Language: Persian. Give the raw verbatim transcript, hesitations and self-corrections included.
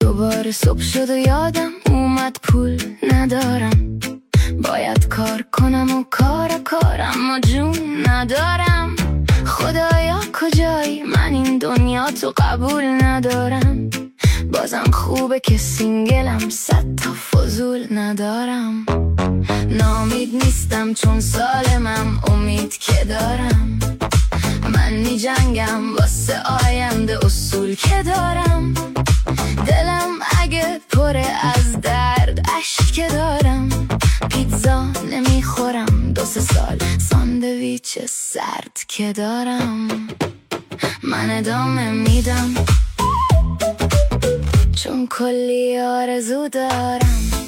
دوباره صبح شد و یادم اومد پول ندارم، باید کار کنم و کار کارم اما جون ندارم. خدایا کجایی؟ من این دنیا تو قبول ندارم. بازم خوبه که سینگلم، صد تا فضول ندارم. ناامید نیستم چون سالمم، امید که دارم. من می جنگم واسه آینده، اصول که دارم. دلم اگه پره از درد، اشک که دارم. پیتزا نمیخورم دو سه سال، ساندویچ سرد که دارم. من ادامه میدم چون کلی آرزو دارم.